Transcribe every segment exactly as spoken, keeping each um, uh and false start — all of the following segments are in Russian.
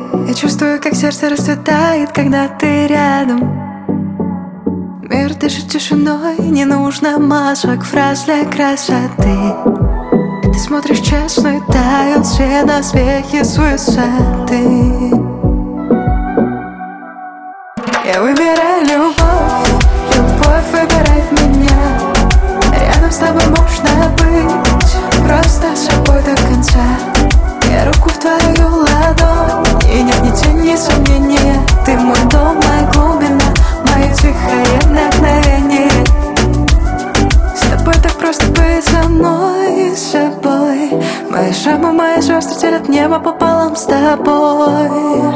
Я чувствую, как сердце расцветает, когда ты рядом. Мир дышит тишиной, не нужно масок, фраз для красоты. Ты смотришь честно и тают все доспехи с высоты. Я выбираю любовь, любовь выбирает меня. Рядом с тобой можно быть просто собой до конца. Я руку в твою ладонь, и нет ни тени сомнения. Ты мой дом, моя глубина, мое тихое вдохновение. С тобой так просто быть со мной и с собой. Мои шрамы, мои звезды делят небо пополам с тобой.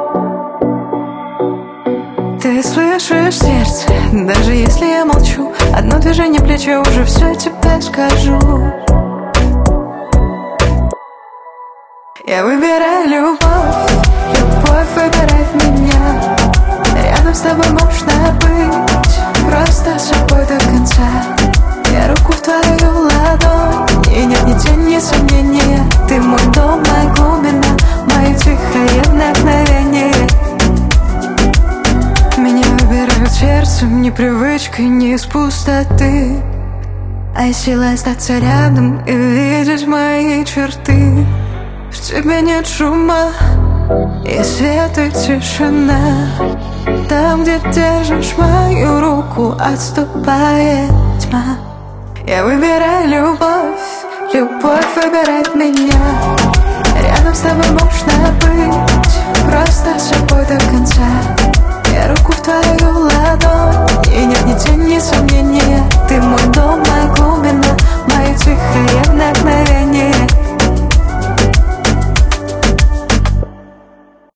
Ты слышишь сердце, даже если я молчу. Одно движение плеча, уже все тебе скажу. Я выбираю любовь, любовь выбирает меня. Рядом с тобой можно быть просто собой до конца. Я руку в твою ладонь, и нет ни тени сомнения. Ты мой дом, моя глубина, мое тихое вдохновение. Меня выбирают сердцем, не привычкой, не из пустоты, а из силы остаться рядом и видеть мои черты. В тебе нет шума, и свет, и тишина. Там, где держишь мою руку, отступает тьма. Я выбираю любовь, любовь выбирает меня.